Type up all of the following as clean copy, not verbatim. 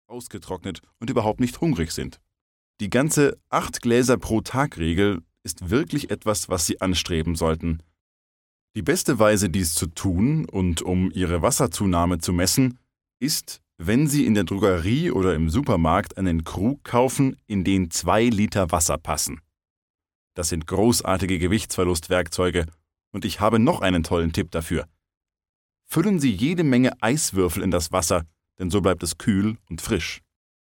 ausgetrocknet und überhaupt nicht hungrig sind. Die ganze 8 Gläser pro Tag-Regel ist wirklich etwas, was Sie anstreben sollten. Die beste Weise, dies zu tun und um Ihre Wasserzunahme zu messen, ist, wenn Sie in der Drogerie oder im Supermarkt einen Krug kaufen, in den 2 Liter Wasser passen. Das sind großartige Gewichtsverlustwerkzeuge und ich habe noch einen tollen Tipp dafür. Füllen Sie jede Menge Eiswürfel in das Wasser, denn so bleibt es kühl und frisch.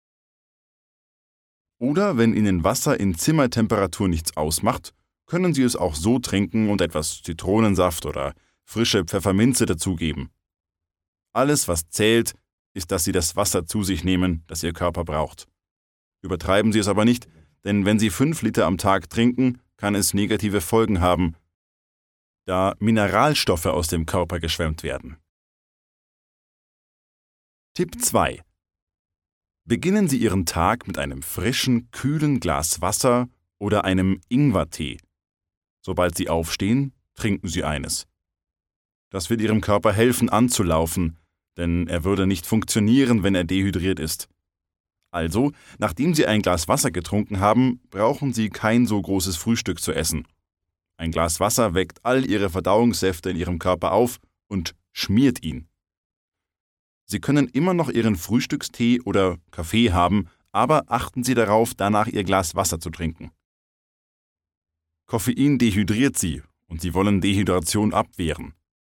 Oder wenn Ihnen Wasser in Zimmertemperatur nichts ausmacht, können Sie es auch so trinken und etwas Zitronensaft oder frische Pfefferminze dazugeben. Alles, was zählt, ist, dass Sie das Wasser zu sich nehmen, das Ihr Körper braucht. Übertreiben Sie es aber nicht, denn wenn Sie 5 Liter am Tag trinken, kann es negative Folgen haben, da Mineralstoffe aus dem Körper geschwemmt werden. Tipp 2. Beginnen Sie Ihren Tag mit einem frischen, kühlen Glas Wasser oder einem Ingwertee. Sobald Sie aufstehen, trinken Sie eines. Das wird Ihrem Körper helfen, anzulaufen, denn er würde nicht funktionieren, wenn er dehydriert ist. Also, nachdem Sie ein Glas Wasser getrunken haben, brauchen Sie kein so großes Frühstück zu essen. Ein Glas Wasser weckt all Ihre Verdauungssäfte in Ihrem Körper auf und schmiert ihn. Sie können immer noch Ihren Frühstückstee oder Kaffee haben, aber achten Sie darauf, danach Ihr Glas Wasser zu trinken. Koffein dehydriert Sie und Sie wollen Dehydration abwehren.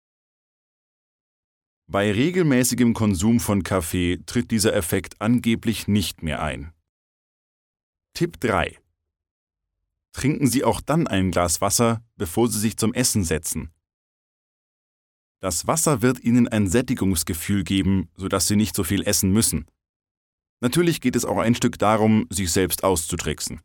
Bei regelmäßigem Konsum von Kaffee tritt dieser Effekt angeblich nicht mehr ein. Tipp 3. Trinken Sie auch dann ein Glas Wasser, bevor Sie sich zum Essen setzen. Das Wasser wird Ihnen ein Sättigungsgefühl geben, sodass Sie nicht so viel essen müssen. Natürlich geht es auch ein Stück darum, sich selbst auszutricksen.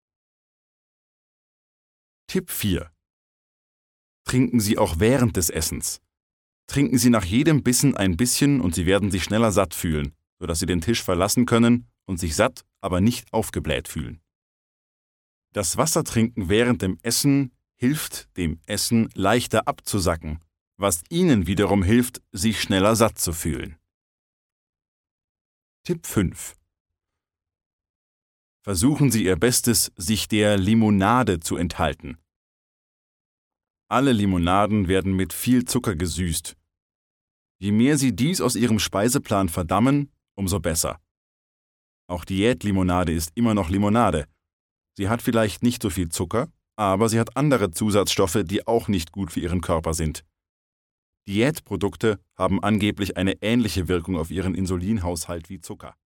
Tipp 4. Trinken Sie auch während des Essens. Trinken Sie nach jedem Bissen ein bisschen und Sie werden sich schneller satt fühlen, sodass Sie den Tisch verlassen können und sich satt, aber nicht aufgebläht fühlen. Das Wassertrinken während dem Essen hilft dem Essen leichter abzusacken, was Ihnen wiederum hilft, sich schneller satt zu fühlen. Tipp 5. Versuchen Sie Ihr Bestes, sich der Limonade zu enthalten. Alle Limonaden werden mit viel Zucker gesüßt. Je mehr Sie dies aus Ihrem Speiseplan verdammen, umso besser. Auch Diätlimonade ist immer noch Limonade. Sie hat vielleicht nicht so viel Zucker, aber sie hat andere Zusatzstoffe, die auch nicht gut für Ihren Körper sind. Diätprodukte haben angeblich eine ähnliche Wirkung auf Ihren Insulinhaushalt wie Zucker.